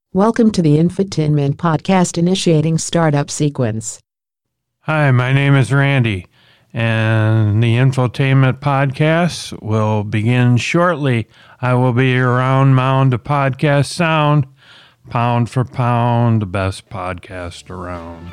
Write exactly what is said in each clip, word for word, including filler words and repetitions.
Welcome to the Infotainment Podcast initiating startup sequence. Hi, my name is Randy, and the Infotainment Podcast will begin shortly. I will be your round mound of podcast sound, pound for pound, the best podcast around.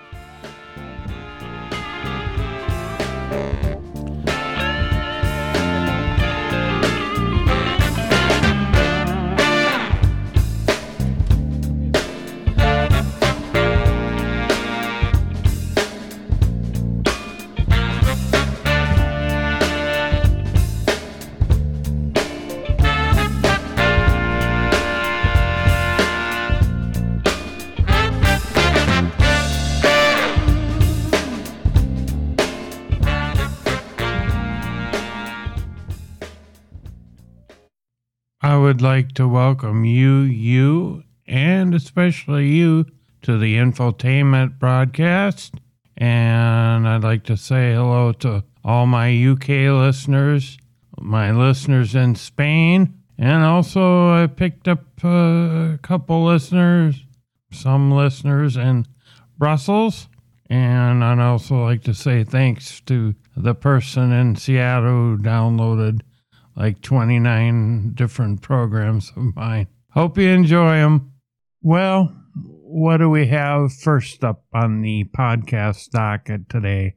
I would like to welcome you, you, and especially you to the Infotainment broadcast. And I'd like to say hello to all my U K listeners, my listeners in Spain, and also I picked up a couple listeners, some listeners in Brussels. And I'd also like to say thanks to the person in Seattle who downloaded like twenty-nine different programs of mine. Hope you enjoy them. Well, what do we have first up on the podcast docket today?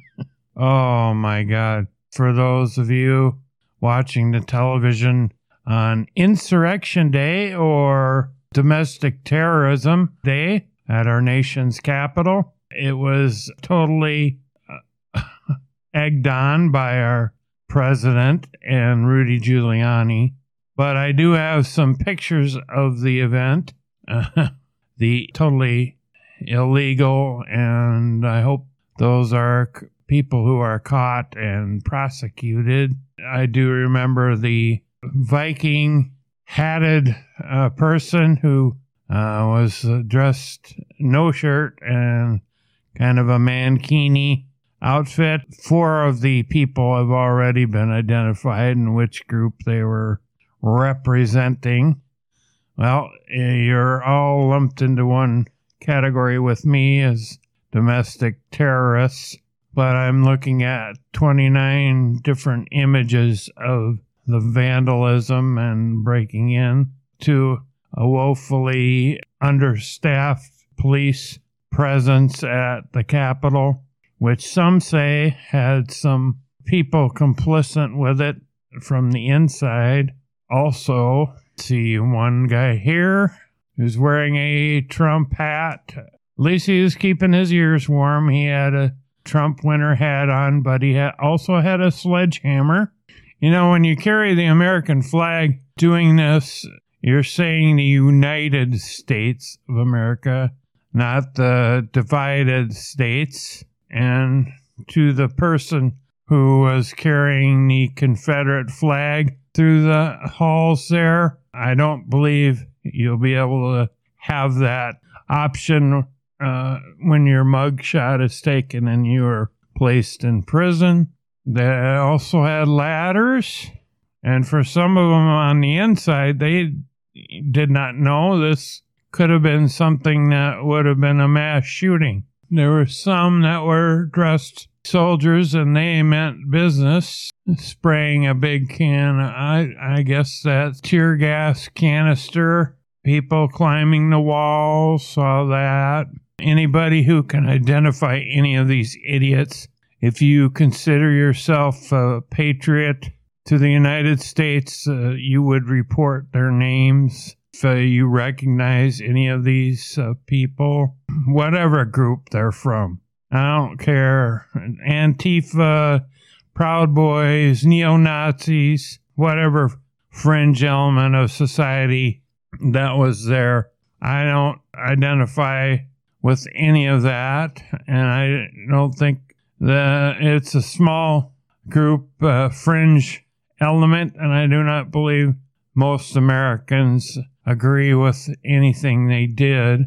Oh my God. For those of you watching the television on Insurrection Day or Domestic Terrorism Day at our nation's capital, it was totally uh, egged on by our president and Rudy Giuliani. But I do have some pictures of the event, uh, the totally illegal, and I hope those are c- people who are caught and prosecuted. I do remember the Viking hatted uh, person who uh, was uh, dressed no shirt and kind of a mankini outfit. Four of the people have already been identified in which group they were representing. Well, you're all lumped into one category with me as domestic terrorists, but I'm looking at twenty-nine different images of the vandalism and breaking in to a woefully understaffed police presence at the Capitol, which some say had some people complicit with it from the inside. Also, see one guy here who's wearing a Trump hat. At least he was keeping his ears warm. He had a Trump winter hat on, but he had also had a sledgehammer. You know, when you carry the American flag doing this, you're saying the United States of America, not the divided states. And to the person who was carrying the Confederate flag through the halls there, I don't believe you'll be able to have that option uh, when your mugshot is taken and you are placed in prison. They also had ladders, and for some of them on the inside, they did not know this could have been something that would have been a mass shooting. There were some that were dressed soldiers, and they meant business, spraying a big can. I, I guess that tear gas canister. People climbing the walls saw that. Anybody who can identify any of these idiots, if you consider yourself a patriot to the United States, uh, you would report their names. If uh, you recognize any of these uh, people, whatever group they're from, I don't care. Antifa, Proud Boys, neo-Nazis, whatever fringe element of society that was there. I don't identify with any of that, and I don't think that it's a small group, uh, fringe element, and I do not believe most Americans agree with anything they did,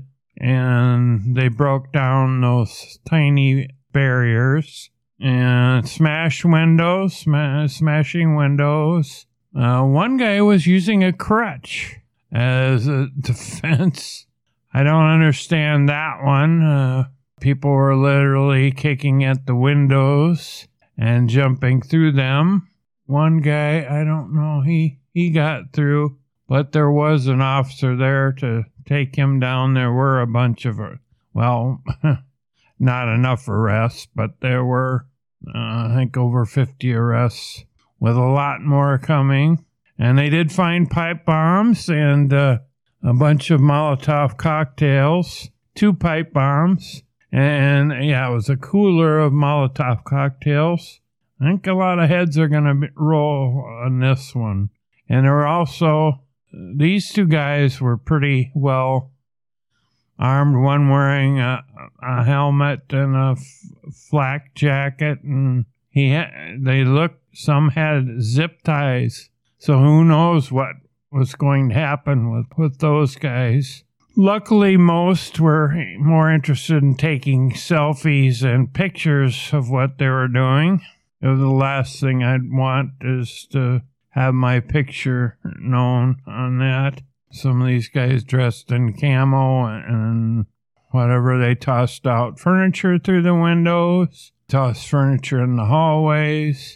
and they broke down those tiny barriers and smashed windows, sma- smashing windows. Uh, one guy was using a crutch. as a defense. I don't understand that one. Uh, people were literally kicking at the windows and jumping through them. One guy, I don't know, he, he got through, but there was an officer there to take him down. There were a bunch of, well, not enough arrests, but there were, uh, I think, over fifty arrests, with a lot more coming. And they did find pipe bombs and uh, a bunch of Molotov cocktails, two pipe bombs, and yeah, it was a cooler of Molotov cocktails. I think a lot of heads are going to roll on this one. And there were also, these two guys were pretty well armed, one wearing a, a helmet and a f- flak jacket, and he ha- they looked, some had zip ties. So who knows what was going to happen with, with those guys. Luckily, most were more interested in taking selfies and pictures of what they were doing. It was the last thing I'd want is to have my picture known on that. Some of these guys dressed in camo and whatever, they tossed out furniture through the windows, tossed furniture in the hallways,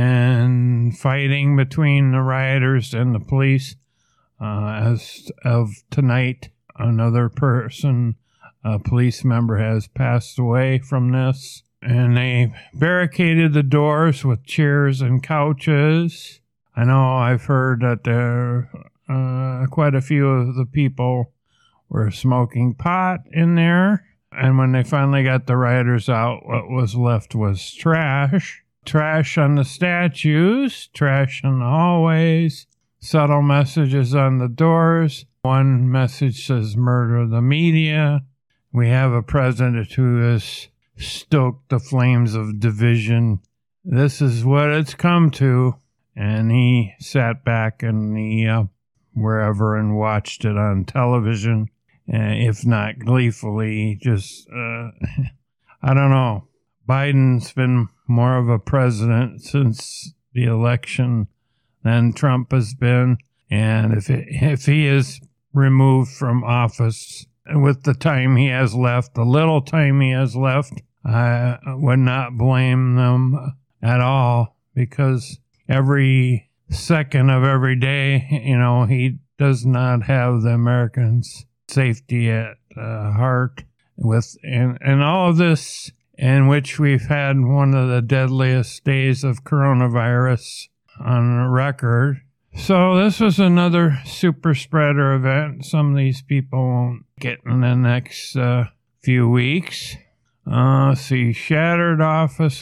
and fighting between the rioters and the police. Uh, as of tonight, another person, a police member, has passed away from this. And they barricaded the doors with chairs and couches. I know I've heard that there uh, quite a few of the people were smoking pot in there. And when they finally got the rioters out, what was left was trash. Trash on the statues, trash in the hallways, subtle messages on the doors. One message says, "Murder the media." We have a president who has stoked the flames of division. This is what it's come to. And he sat back in the uh, wherever and watched it on television, uh, if not gleefully, just, uh, I don't know. Biden's been more of a president since the election than Trump has been. And if it, if he is removed from office with the time he has left, the little time he has left, I would not blame them at all, because every second of every day, you know, he does not have the Americans' safety at uh, heart. With and, and all of this, in which we've had one of the deadliest days of coronavirus on record. So this was another super spreader event. Some of these people won't get in the next uh, few weeks. Uh, see, shattered office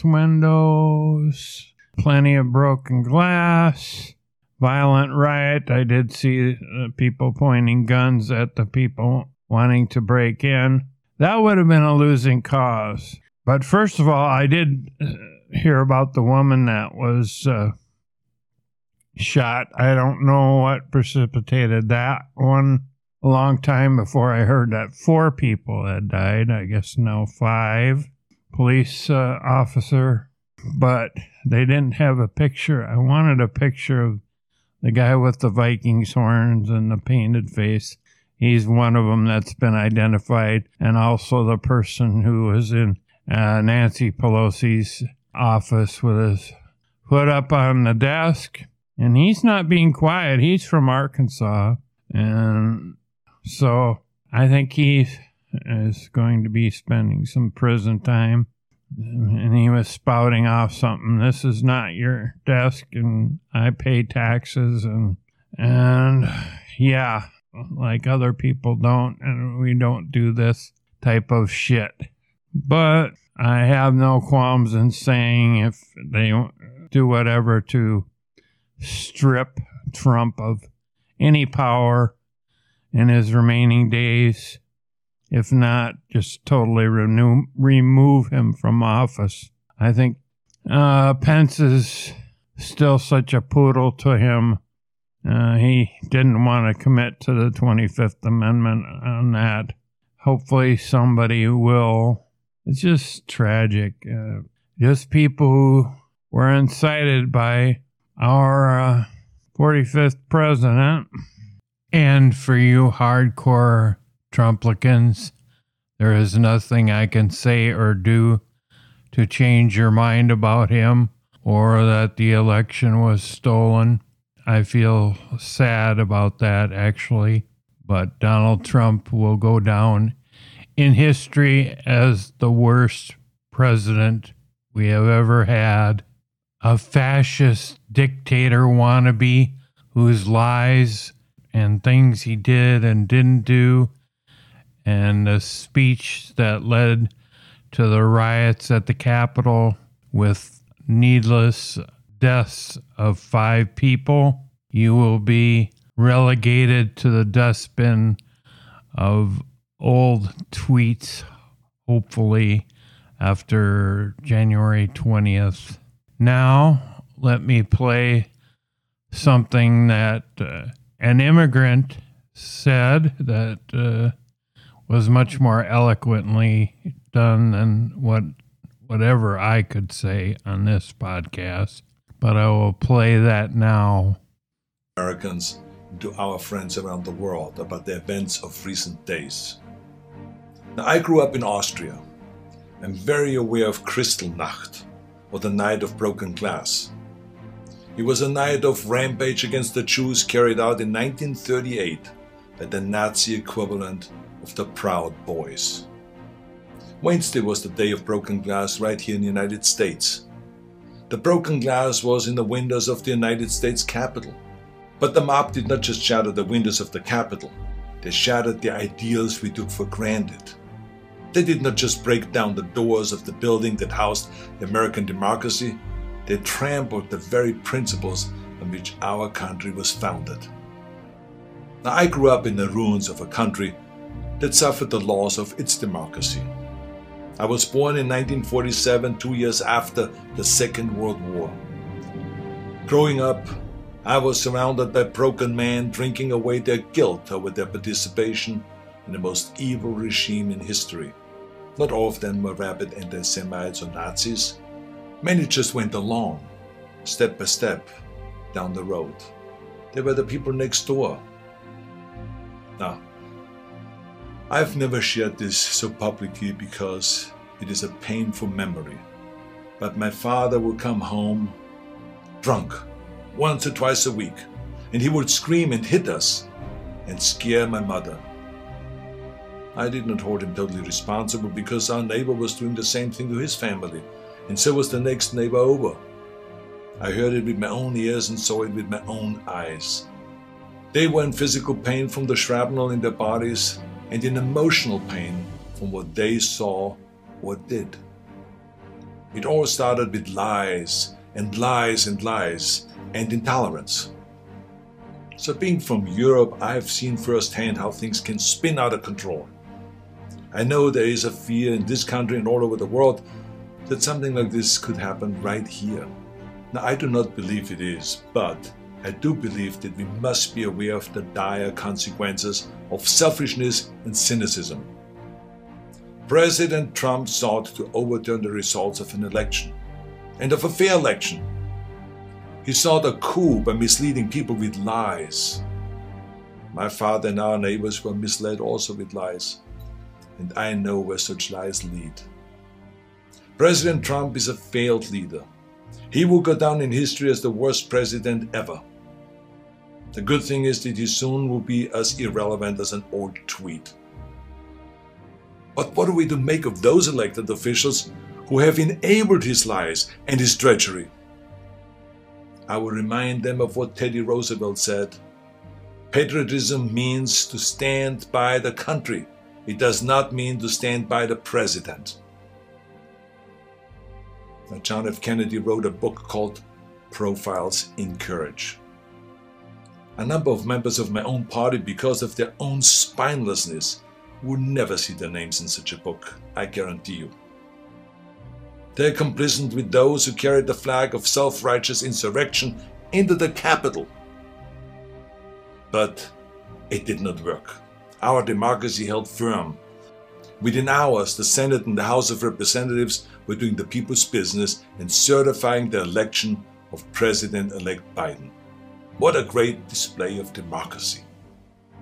windows, plenty of broken glass, violent riot. I did see uh, people pointing guns at the people wanting to break in. That would have been a losing cause. But first of all, I did uh, hear about the woman that was uh, shot. I don't know what precipitated that one. A long time before I heard that four people had died. I guess now five. Police uh, officer. But they didn't have a picture. I wanted a picture of the guy with the Vikings horns and the painted face. He's one of them that's been identified. And also the person who was in uh, Nancy Pelosi's office with his foot up on the desk. And he's not being quiet. He's from Arkansas. And so I think he is going to be spending some prison time. And he was spouting off something. This is not your desk, and I pay taxes. And, and yeah, like other people don't, and we don't do this type of shit. But I have no qualms in saying if they do whatever to strip Trump of any power in his remaining days, if not just totally renew, remove him from office. I think uh, Pence is still such a poodle to him. Uh, he didn't want to commit to the twenty-fifth Amendment on that. Hopefully somebody will. It's just tragic. Uh, just people who were incited by our uh, forty-fifth president. And for you hardcore Trumplicans, there is nothing I can say or do to change your mind about him or that the election was stolen. I feel sad about that, actually. But Donald Trump will go down in history as the worst president we have ever had. A fascist dictator wannabe whose lies and things he did and didn't do, and a speech that led to the riots at the Capitol with needless deaths of five people. You will be relegated to the dustbin of old tweets, hopefully after January twentieth. Now, let me play something that uh, an immigrant said that uh, was much more eloquently done than what whatever I could say on this podcast. But I will play that now. Americans to our friends around the world about the events of recent days. Now, I grew up in Austria. I'm very aware of Kristallnacht, or the Night of Broken Glass. It was a night of rampage against the Jews carried out in nineteen thirty-eight by the Nazi equivalent of the Proud Boys. Wednesday was the day of broken glass right here in the United States. The broken glass was in the windows of the United States Capitol. But the mob did not just shatter the windows of the Capitol, they shattered the ideals we took for granted. They did not just break down the doors of the building that housed the American democracy, they trampled the very principles on which our country was founded. Now, I grew up in the ruins of a country that suffered the loss of its democracy. I was born in nineteen forty-seven, two years after the Second World War. Growing up, I was surrounded by broken men drinking away their guilt over their participation in the most evil regime in history. Not all of them were rabid anti-Semites or Nazis. Many just went along, step by step, down the road. They were the people next door. Now, I've never shared this so publicly because it is a painful memory. But my father would come home drunk once or twice a week, and he would scream and hit us and scare my mother. I did not hold him totally responsible because our neighbor was doing the same thing to his family, and so was the next neighbor over. I heard it with my own ears and saw it with my own eyes. They were in physical pain from the shrapnel in their bodies and in emotional pain from what they saw or did. It all started with lies and lies and lies and intolerance. So being from Europe, I've seen firsthand how things can spin out of control. I know there is a fear in this country and all over the world that something like this could happen right here. Now, I do not believe it is, but I do believe that we must be aware of the dire consequences of selfishness and cynicism. President Trump sought to overturn the results of an election, and of a fair election. He sought a coup by misleading people with lies. My father and our neighbors were misled also with lies, and I know where such lies lead. President Trump is a failed leader. He will go down in history as the worst president ever. The good thing is that he soon will be as irrelevant as an old tweet. But what are we to make of those elected officials who have enabled his lies and his treachery? I will remind them of what Teddy Roosevelt said. Patriotism means to stand by the country. It does not mean to stand by the president. Now, John F. Kennedy wrote a book called Profiles in Courage. A number of members of my own party, because of their own spinelessness, would never see their names in such a book, I guarantee you. They're complicit with those who carried the flag of self-righteous insurrection into the Capitol. But it did not work. Our democracy held firm. Within hours, the Senate and the House of Representatives were doing the people's business and certifying the election of President-elect Biden. What a great display of democracy.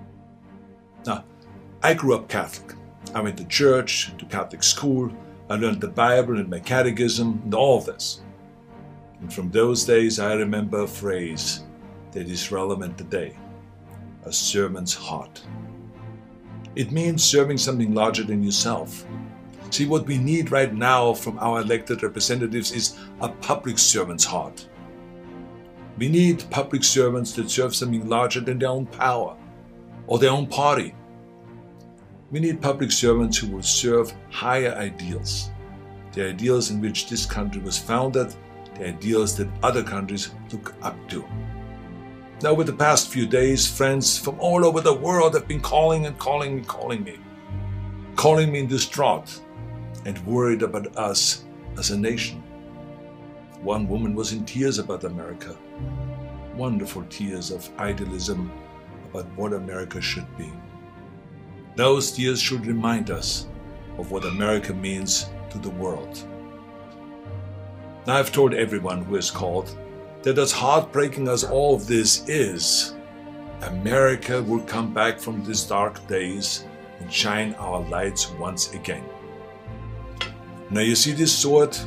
Now, I grew up Catholic. I went to church, to Catholic school. I learned the Bible and my catechism and all this. And from those days, I remember a phrase that is relevant today: a servant's heart. It means serving something larger than yourself. See, what we need right now from our elected representatives is a public servant's heart. We need public servants that serve something larger than their own power or their own party. We need public servants who will serve higher ideals, the ideals in which this country was founded, the ideals that other countries look up to. Now, over the past few days, friends from all over the world have been calling and calling and calling me, calling me distraught and worried about us as a nation. One woman was in tears about America, wonderful tears of idealism about what America should be. Those tears should remind us of what America means to the world. Now, I've told everyone who has called that as heartbreaking as all of this is, America will come back from these dark days and shine our lights once again. Now you see this sword?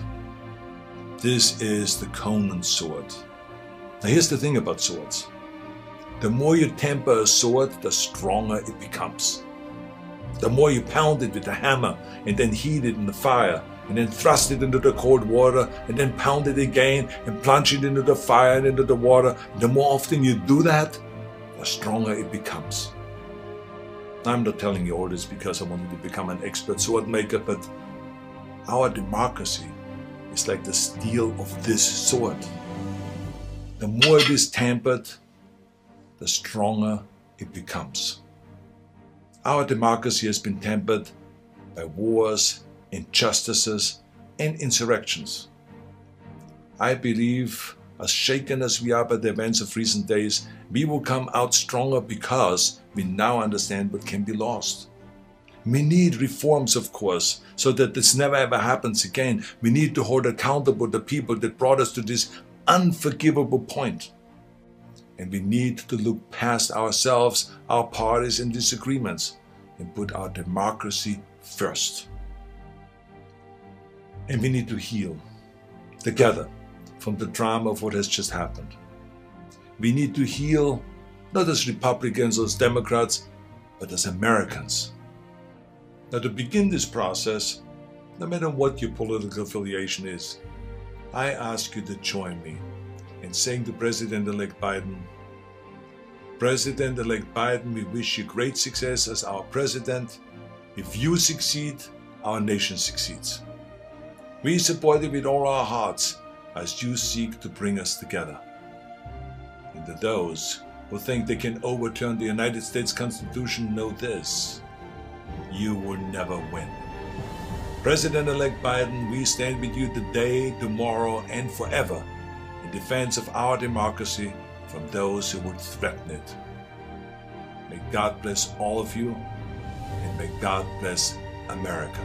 This is the Conan sword. Now here's the thing about swords. The more you temper a sword, the stronger it becomes. The more you pound it with a hammer and then heat it in the fire, and then thrust it into the cold water, and then pound it again and plunge it into the fire and into the water. And the more often you do that, the stronger it becomes. I'm not telling you all this because I wanted to become an expert sword maker, but our democracy is like the steel of this sword. The more it is tempered, the stronger it becomes. Our democracy has been tempered by wars, injustices, and insurrections. I believe, as shaken as we are by the events of recent days, we will come out stronger because we now understand what can be lost. We need reforms, of course, so that this never ever happens again. We need to hold accountable the people that brought us to this unforgivable point. And we need to look past ourselves, our parties, and disagreements, and put our democracy first. And we need to heal together from the drama of what has just happened. We need to heal not as Republicans or as Democrats, but as Americans. Now, to begin this process, no matter what your political affiliation is, I ask you to join me in saying to President-elect Biden, President-elect Biden, we wish you great success as our president. If you succeed, our nation succeeds. We support you with all our hearts as you seek to bring us together. And to those who think they can overturn the United States Constitution, know this: you will never win. President-elect Biden, we stand with you today, tomorrow, and forever in defense of our democracy from those who would threaten it. May God bless all of you, and may God bless America.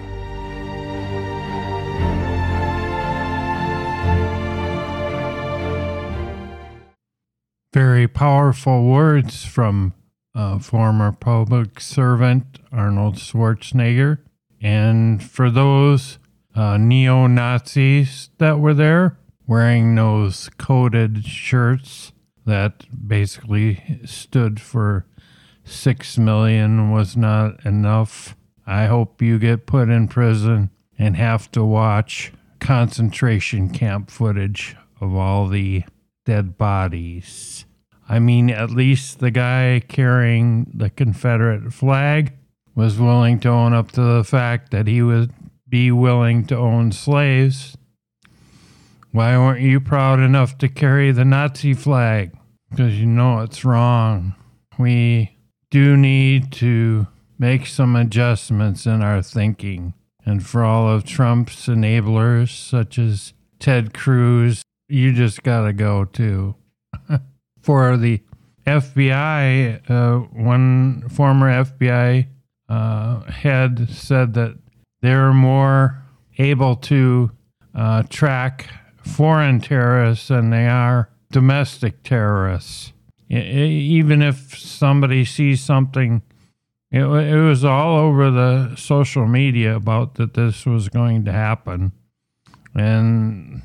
Very powerful words from uh, former public servant Arnold Schwarzenegger. And for those uh, neo-Nazis that were there, wearing those coated shirts that basically stood for six million was not enough. I hope you get put in prison and have to watch concentration camp footage of all the dead bodies. I mean, at least the guy carrying the Confederate flag was willing to own up to the fact that he would be willing to own slaves. Why weren't you proud enough to carry the Nazi flag? Because you know it's wrong. We do need to make some adjustments in our thinking. And for all of Trump's enablers, such as Ted Cruz, you just gotta go too. For the F B I, uh, one former F B I uh, head said that they're more able to uh, track foreign terrorists than they are domestic terrorists. I- even if somebody sees something It, wa- it was all over the social media about that this was going to happen. And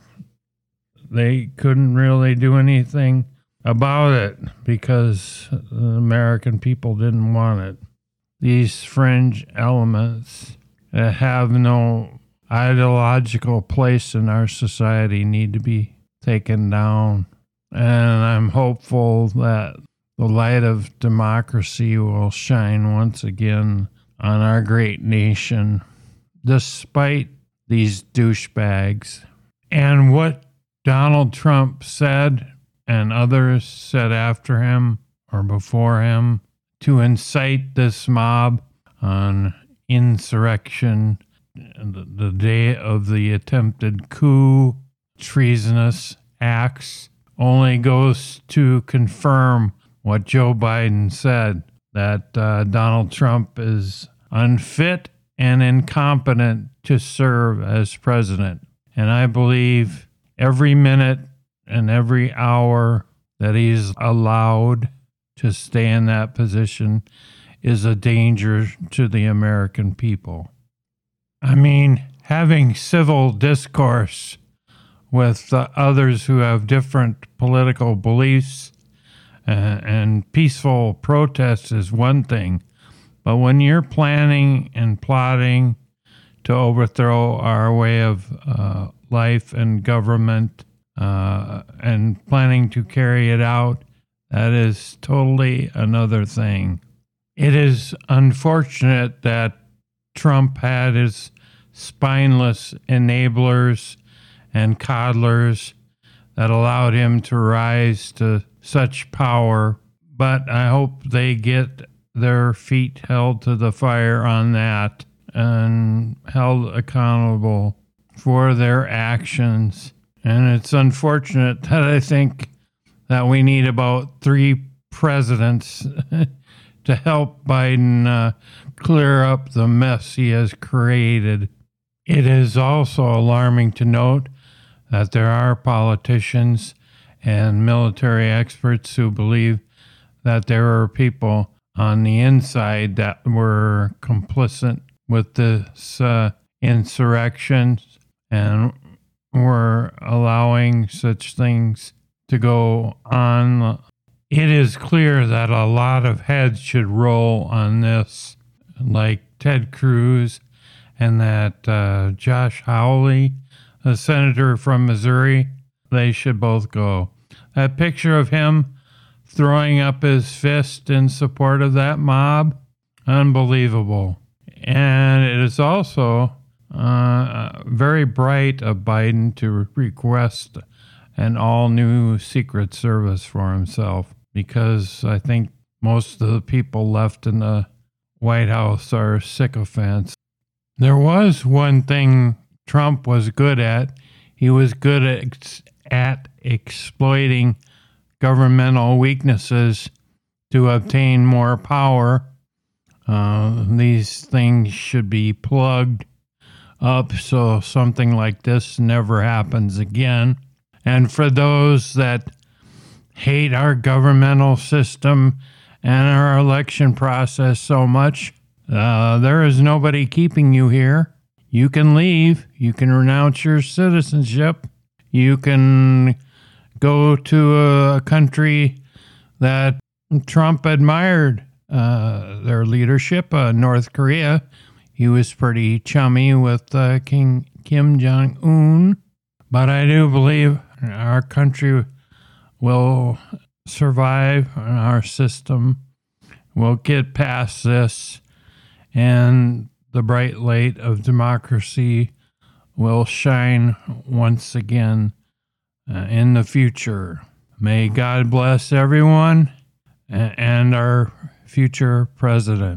they couldn't really do anything about it because the American people didn't want it. These fringe elements that have no ideological place in our society need to be taken down. And I'm hopeful that the light of democracy will shine once again on our great nation, despite these douchebags. And what Donald Trump said, and others said after him or before him, to incite this mob on insurrection, the, the day of the attempted coup, treasonous acts, only goes to confirm what Joe Biden said, that uh, Donald Trump is unfit and incompetent to serve as president. And I believe every minute and every hour that he's allowed to stay in that position is a danger to the American people. I mean, having civil discourse with uh, others who have different political beliefs uh, and peaceful protest is one thing, but when you're planning and plotting to overthrow our way of uh, life and government uh, and planning to carry it out, that is totally another thing. It is unfortunate that Trump had his spineless enablers and coddlers that allowed him to rise to such power, but I hope they get their feet held to the fire on that and held accountable for their actions. And it's unfortunate that I think that we need about three presidents to help Biden uh, clear up the mess he has created. It is also alarming to note that there are politicians and military experts who believe that there are people on the inside that were complicit with this uh, insurrection and were allowing such things to go on. It is clear that a lot of heads should roll on this, like Ted Cruz and that uh, Josh Hawley, a senator from Missouri. They should both go. That picture of him throwing up his fist in support of that mob, unbelievable. And it is also uh, very bright of Biden to request an all-new Secret Service for himself, because I think most of the people left in the White House are sycophants. There was one thing Trump was good at. He was good at, at exploiting governmental weaknesses to obtain more power. Uh, these things should be plugged up so something like this never happens again. And for those that hate our governmental system and our election process so much, uh, there is nobody keeping you here. You can leave. You can renounce your citizenship. You can go to a country that Trump admired uh, their leadership, uh, North Korea. He was pretty chummy with uh, King Kim Jong-un. But I do believe our country will survive, and our system will get past this, and the bright light of democracy will shine once again uh, in the future. May God bless everyone and our future president.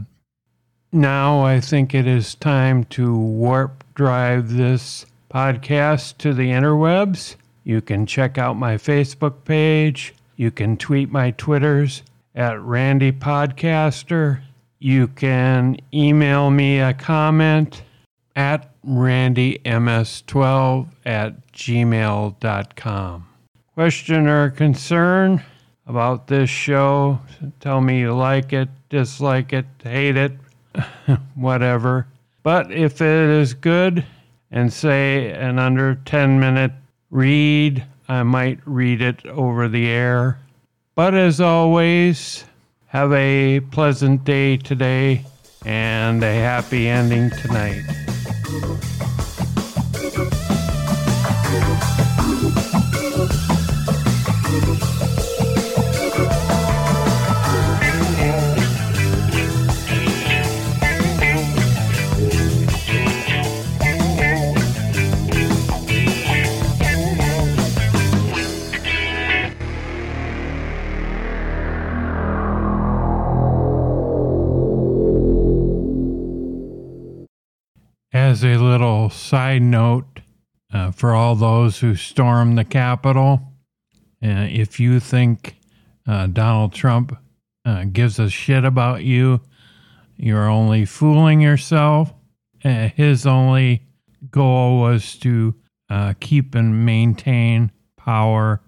Now I think it is time to warp drive this podcast to the interwebs. You can check out my Facebook page. You can tweet my Twitters at Randy Podcaster. You can email me a comment at randy m s twelve at gmail dot com. Question or concern? about this show. Tell me you like it, dislike it, hate it, whatever. But if it is good and say an under ten minute read, I might read it over the air. But as always, have a pleasant day today and a happy ending tonight. As a little side note, uh, for all those who stormed the Capitol, uh, if you think uh, Donald Trump uh, gives a shit about you, you're only fooling yourself. Uh, his only goal was to uh, keep and maintain power